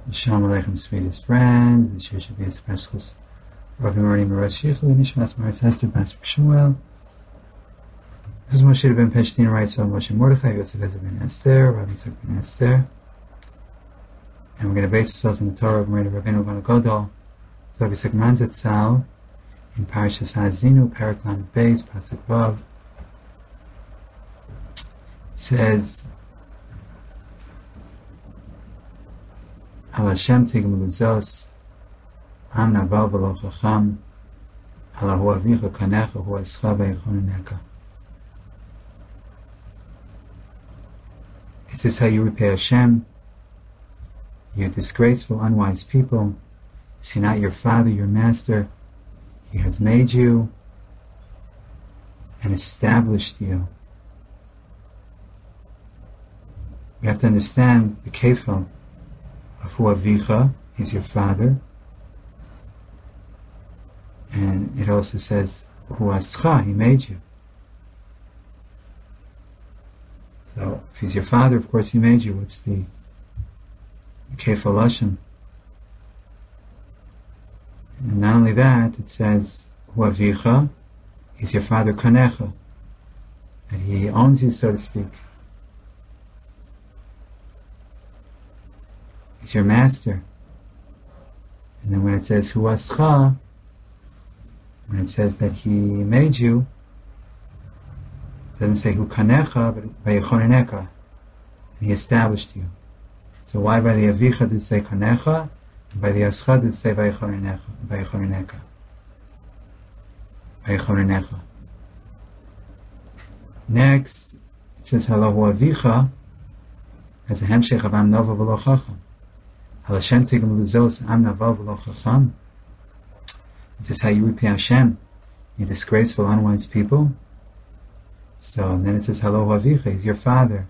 Shalom Aleichem, sweetest friends. This year should be a special Rabbi Marty Meretz Shichli, Nishmas Meretz Esther, Pastor Shmuel. This is Moshe ben Peshtin, right? So Moshe Mordechai, Yosef Ezer ben Esther, Rabbi Yitzchak ben Esther. And we're going to base ourselves on the Torah of Rabbi Rabbeinu Gon Gadol, Rabbi Yitzchak Manzatzal, in Parashas Ha'azinu, Parak Lamed Beis, Pasuk Vav. It says, Al Hashem tigam luzos, am naval v'lo chacham, ala hu avicha kanecha hu ascha v'yechoneneka. This is how you repay Hashem. You disgraceful, unwise people. Is he not your father, your master? He has made you and established you. We have to understand the kefal of hu avicha, he's your father. And it also says, hu ascha, he made you. So, if he's your father, of course he made you. What's the kefal lashon? And not only that, it says, hu avicha, he's your father kanecha, that he owns you, so to speak. He's your master. And then when it says hu ascha, when it says that he made you, it doesn't say hu kanecha, but vayechoneneka, and he established you. So why by the avicha did it say kanecha, and by the ascha did it say vayechoneneka? Next, it says halahu avicha as a hemshech of am nova v'lo chacham. Al Hashem tigam luzos am naval v'lo chacham. This is how you repay Hashem, you disgraceful, unwise people. So and then it says halahu avicha, he's your father.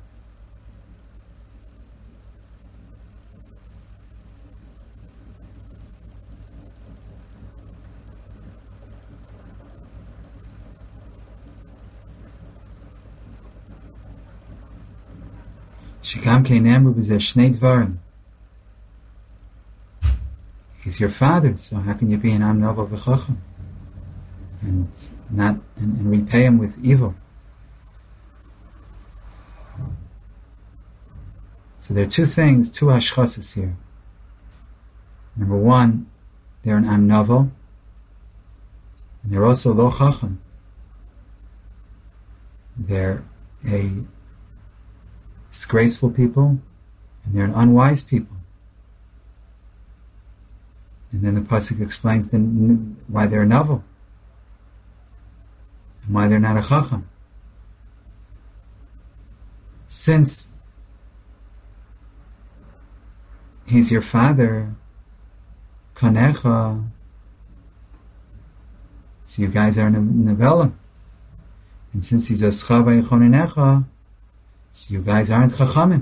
Shekam keinamru b'zeh shnei dvarim. He's your father, so how can you be an am nova v'chacham and not and repay him with evil? So there are two things, two hashchasas here. Number one, they're an am nova, and they're also lo chacham. They're a disgraceful people, and they're an unwise people. And then the pasuk explains why they're a novel and why they're not a chacham. Since he's your father, kanecha, so you guys are nevelim. And since he's a ascha v'yechonenecha, so you guys aren't chachamim.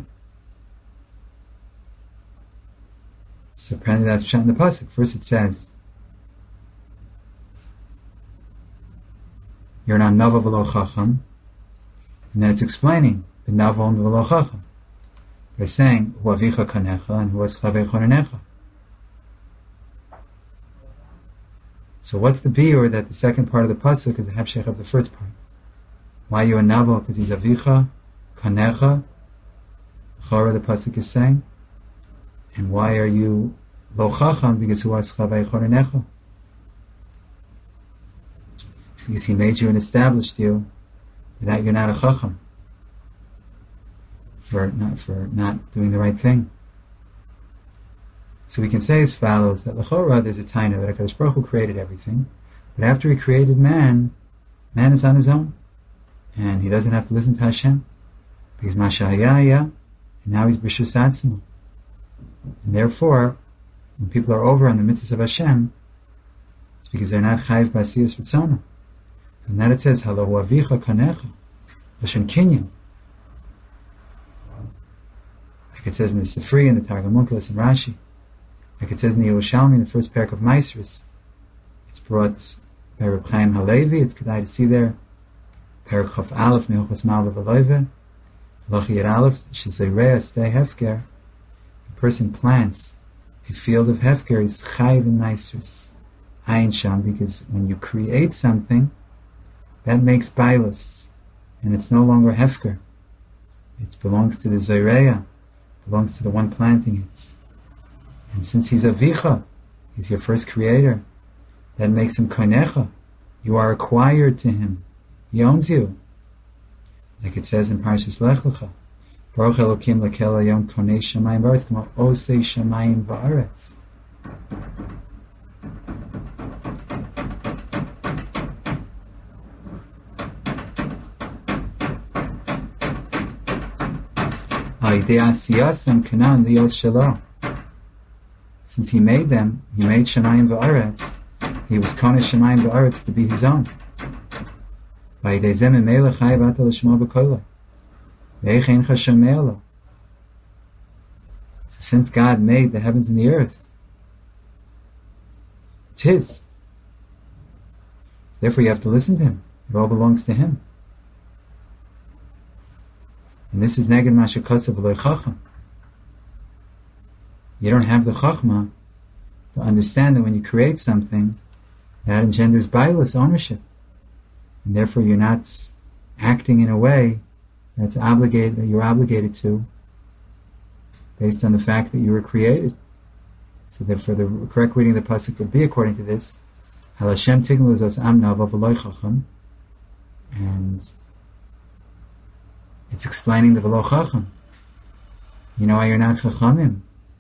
So apparently that's pshat in the pasuk. First it says, you're not nava v'lo chacham, and then it's explaining the nava and v'lo chacham by saying hu avicha kanecha and hu ascha v'yechonenecha. So what's the biur that the second part of the pasuk is the hemshech of the first part? Why are you a nava? Because he's avicha kanecha. Chara the pasuk is saying. And why are you lo chacham? Because hu ascha v'yechonenecha. Because he made you and established you. Without you're not a chacham. For not doing the right thing. So we can say as follows, that l'chora there's a taina that HaKadosh Baruch Hu created everything, but after he created man is on his own, and he doesn't have to listen to Hashem, because Masha Hayaya, and now he's B'Shus Atzmo. And therefore, when people are over on the mitzvahs of Hashem, it's because they're not chayiv b'asiyas v'tzona. And that it says, halahu avicha kanecha, l'shem kinyan. Like it says in the Sifri, and the Targum Onkelos, and Rashi. Like it says in the Yerushalmi, in the first parak of Maasros. It's brought by Reb Chaim Halevi, it's kedai to see there. Parak Chaf Aleph, Milchos Ma'alav Aloive. Halacha Yud Aleph, Shezeireah Stei Hefker. A person plants a field of hefker is chayv and nisrus. Ayin sham, because when you create something, that makes bailus, and it's no longer hefker. It belongs to the Zayreya, belongs to the one planting it. And since he's Avicha, he's your first creator, that makes him Konecha. You are acquired to him. He owns you. Like it says in Parshas Lech Lecha, Baruch Elokim Lekel Hayom Konei Shamayim V'Aretz K'mo Osei Shamayim V'Aretz. Since he made them, he made Shamayim V'Aretz, he was Konei Shamayim V'Aretz to be his own. So since God made the heavens and the earth, it's his. Therefore you have to listen to him. It all belongs to him. And this is neged mashakasa v'loy chacham. You don't have the chachma to understand that when you create something, that engenders bailus, ownership. And therefore you're not acting in a way that you're obligated to, based on the fact that you were created. So therefore the correct reading of the pasuk would be according to this, Hal Hashem tignu lezos amna v'loy chacham, and it's explaining the v'lo chacham. You know why you're not chachamim?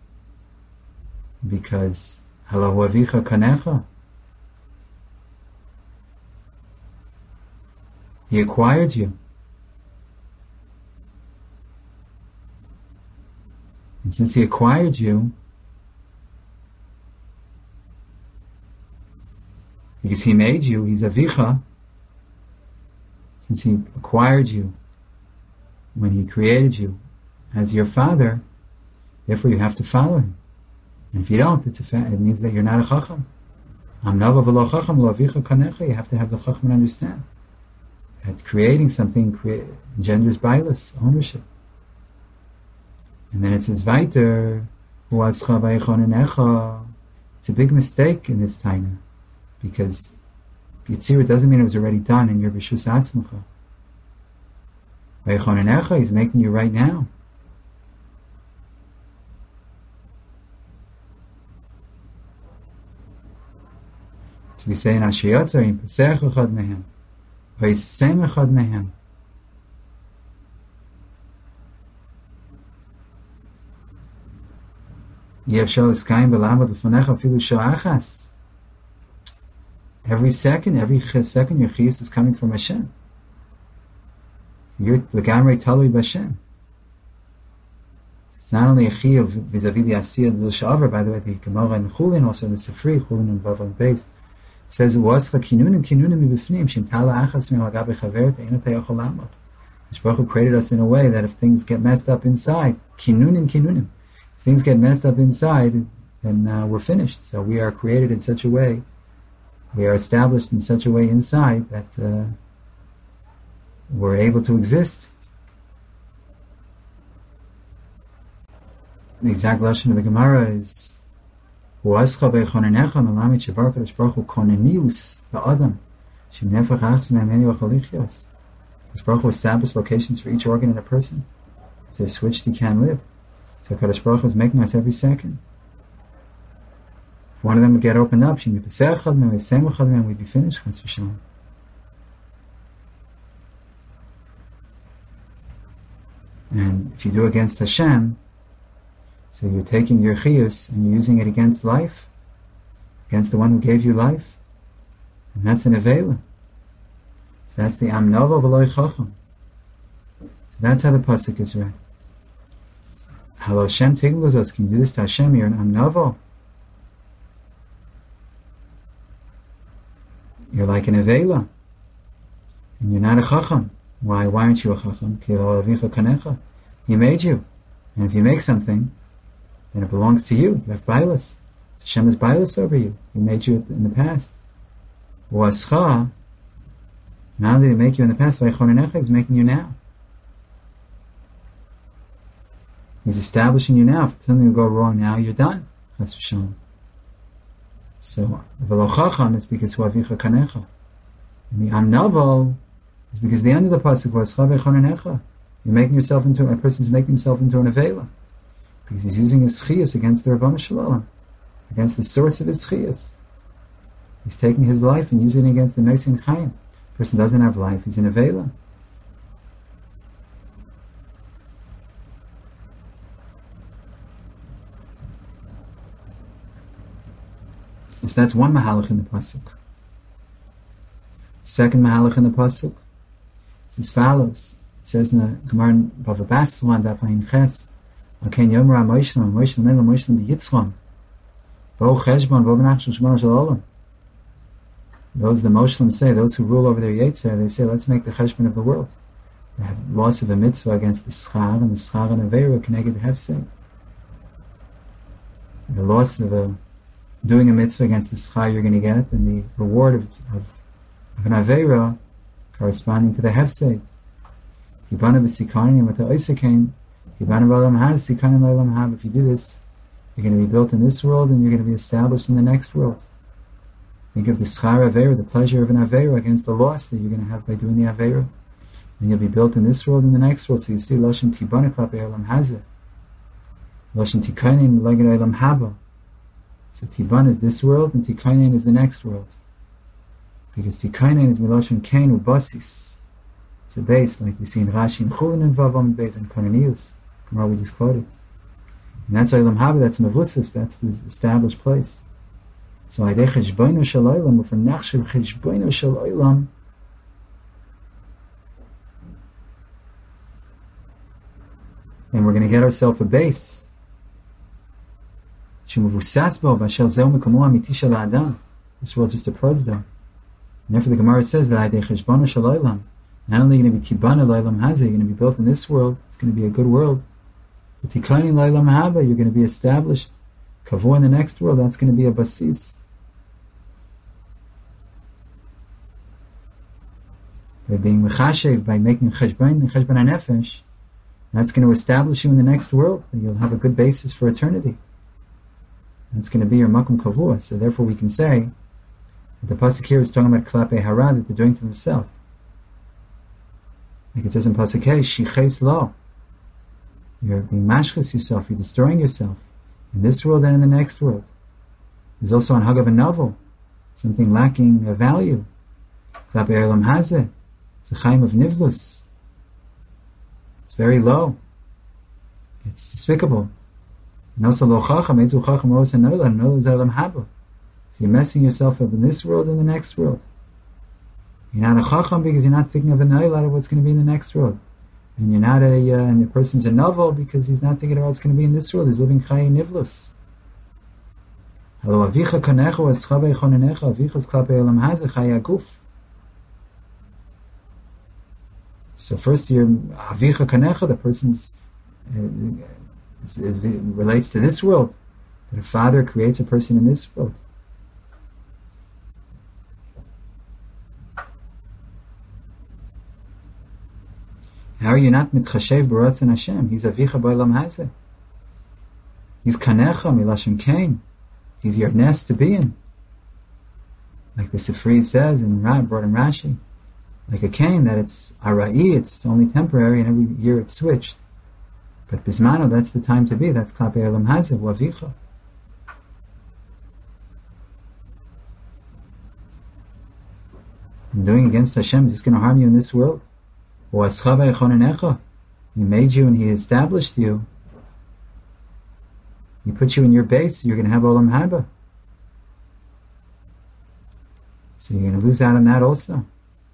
Because halahu avicha kanecha. He acquired you. And since he acquired you, because he made you, he's avicha, since he acquired you when he created you as your father, therefore you have to follow him. And if you don't, it means that you're not a chacham. Amnava v'lo chacham lo avicha kanecha. You have to have the chacham and understand that creating something engenders bailus, ownership. And then it says weiter, huascha v'yichonenecha. It's a big mistake in this taina, because Yitzirah doesn't mean it was already done and you're b'shus atzmucha. V'yichonenecha, he's making you right now. So we say in Ashiyotzer, in Pesach echad mehem, v'yisem echad mehem. Yev shal eskayim b'lamad l'fonecha afilu sha'achas. Every second your chiyus is coming from Hashem. So you're l'gamrei talui b'Hashem. It's not only a chiyuv vis-a-vis the asiyah l'shavar, by the way, the Gemara and Chulin, also in the Sifri, Chulin and Vav and Beis, says wascha kinunim mibifnim shem tala achas min lagabe chaveret einot hayachol lamod. Baruch Hu created us in a way that if things get messed up inside, kinunim, if things get messed up inside, then we're finished. So we are created in such a way, we are established in such a way inside that we're able to exist. The exact lashon of the Gemara is Huascha v'yichonenecha melamid shebar kadosh baruch hu konenius ba'adam shemnefach achs me'ameni v'cholichios. Kadosh Baruch Hu established locations for each organ in a person. If they're switched, he can't live. So Kadosh Baruch Hu is making us every second. If one of them would get opened up, we'd be finished. Chas v'shalom. And if you do against Hashem, so you're taking your chiyus and you're using it against life, against the one who gave you life, and that's an avela. So that's the amnava v'loy chacham. So that's how the pasuk is read. Hal Hashem tigluzos, can you do this to Hashem? You're an amnava. You're like an avela, and you're not a chacham. Why aren't you a chacham? He made you, and if you make something, then it belongs to you. You have bailus. Hashem is bailus over you. He made you in the past. Wascha, not only did He make you in the past, He's making you now. He's establishing you now. If something will go wrong now, you're done. Chas v'shalom. So, v'lo chacham is because hu avicha kanecha. And the am naval is because the end of the pasuk was chavei chonenecha. You're making yourself into, a person's making himself into an avela. Because he's using his chiyas against the Rabbanu Shalom, against the source of his chiyas. He's taking his life and using it against the Mesin Chaim. The person doesn't have life, he's in avela. So that's one mahalach in the pasuk. Second mahalach in the pasuk is as follows. It says in the Gemara in Bava Basra Daf Ayin Ches, "Aken Yomer HaMoishlam, Moishlam Elam, Moishlam B'Yitzchon, Bo Cheshbon, Bo B'Nachshon Shemona Shel Olam." Those the Moshlam say, those who rule over their Yetzer, they say, let's make the Cheshbon of the world. They have loss of a mitzvah against the Schar, and the Schar and Aveira Keneged Hefsed. The loss of doing a mitzvah against the Schar you're going to get, and the reward of an Aveira corresponding to the Hefsed. If you do this, you're going to be built in this world and you're going to be established in the next world. Think of the schar aveira, the pleasure of an aveira against the loss that you're going to have by doing the aveira. And you'll be built in this world and the next world. So you see, Lashon Tibana Klape Olam Hazeh. Lashon Tikainin Lagin Olam Haba. So Tiban is this world and Tikainin is the next world. Because Tikainin is Milashon Kain Ubasis. It's a base, like we see in Rashi and Chulin and Vavam base and Konanius. Gemara we just quoted. And that's Olam Haba, that's Mavusas, that's the established place. So Aidei Cheshboino Shel Olam, for Nachshel Cheshboino Shel Olam, and we're going to get ourselves a base. Shemuvusas bo b'ashel zeu mekomo amiti shel ha'adam. This world just a prosdom. And therefore the Gemara says that Aidei Cheshboino Shel Olam, not only going to be Tibana L'Olam Hazeh, you're going to be built in this world, it's going to be a good world. But Tikani L'Olam Haba, you're going to be established. Kavor in the next world, that's going to be a basis. By being mechashev, by making cheshbon hanefesh, that's going to establish you in the next world. You'll have a good basis for eternity. That's going to be your makom kavur. So therefore we can say that the pasuk here is talking about klape hara, that they're doing to themselves. Like it says in pasuk hey, shiches lo. You're being mashchus yourself, you're destroying yourself. In this world and in the next world. There's also on Hagav a novel, something lacking a value. Klape Olam Hazeh, it's a chaim of nivlus. It's very low. It's despicable. And also lo chacham, etzu chacham ros hanolam, no olam haba. So you're messing yourself up in this world and the next world. You're not a chacham because you're not thinking of a noil out of what's going to be in the next world. And you're not and the person's a novel because he's not thinking about what's going to be in this world. He's living chay nivlus. Hello, avicha kanecha was chavei chonenecha, avicha's klape olam hazeh chay aguf. So first you're avicha kanecha, the person's, it relates to this world. That a father creates a person in this world. How are you not mitchashev b'ratzon Hashem? He's avicha b'olam hazeh. He's kanecha milashon kain. He's your nest to be in. Like the Sifri says in brought in Rashi, like a kain, that it's arai, it's only temporary, and every year it's switched. But bismano, that's the time to be. That's klape olam hazeh avicha. And doing against Hashem is just going to harm you in this world. He made you and He established you. He put you in your base, you're going to have Olam Haba. So you're going to lose out on that also.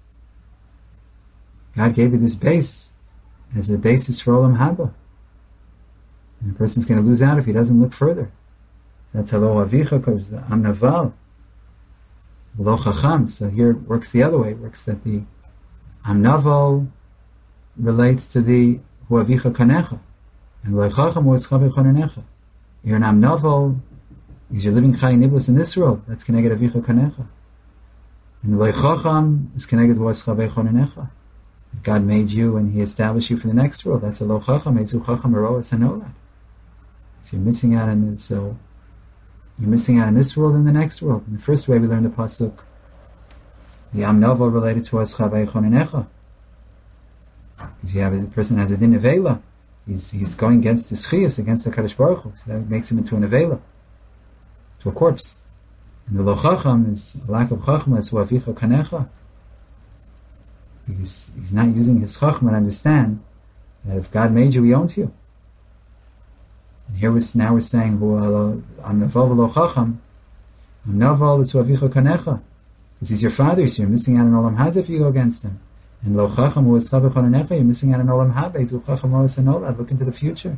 God gave you this base as the basis for Olam Haba. And a person's going to lose out if he doesn't look further. That's Halo Avicha, because I'm Naval. Lo Chacham. So here it works the other way. It works that the Am Naval relates to the Hu Avicha Kanecha. And Lo Chacham was Chavei Chonenecha. You're an Am Naval because you're living Chay Nibus in this world. That's Keneged Avicha Kanecha. And Lo Chacham is Keneged was Chavei Chonenecha. God made you and He established you for the next world. That's a Lo Chacham, Etzu Chacham Eroas Hanolad. So you're missing out on it. So You're missing out in this world and the next world. In the first way we learned the pasuk, the Am Novo related to us Chavei Chonenecha. Because you have a person has a din avela. He's going against the Chiyus, against the Kadosh Baruch Hu. So that makes him into an avela, to a corpse. And the Lo Chacham is a lack of Chachma, is Avicha Kanecha. Because he's not using his Chachma to understand that if God made you, He owns you. And here now we're saying, Am Naval Lo Chacham, Am Naval is Avicha Kanecha. Because he's your father, so you're missing out on Olam Hazeh if you go against him. And Lo Chacham was Chavei Chonenecha, you're missing out on Olam Haba. He's Lo Chacham Oros Hanolad, look into the future.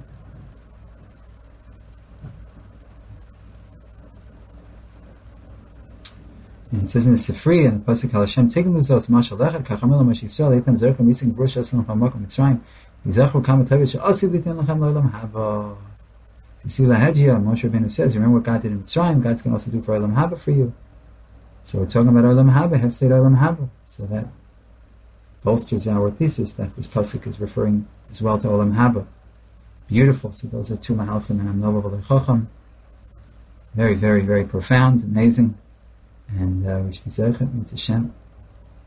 And it says in the Sifri, and the Pasuk Hal Hashem, Tigim Luzos, Mashal Lechad, Kachamel HaMash Yisrael, Eitam Zercha, Mising Vrush Eslam HaMakom Mitzrayim, Yizachru Kama Tovit, She'asi Litin Lachem Lo'olam Haba. You see Lahedjia, Moshe Rabbeinu says, remember what God did in Mitzrayim, God's going to also do for Olam Haba for you. So we're talking about Olam Haba, have said Olam Haba. So that bolsters our thesis that this pasuk is referring as well to Olam Haba. Beautiful. So those are two mahalchim and Am Novo V'Lo Chacham. Very, very, very profound, amazing. And we should be zeichet mit Hashem.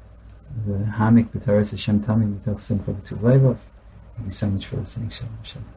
The hamik b'toras Hashem tamid b'toch simcha b'tuv levav. Thank you so much for listening. Shalom. Shalom.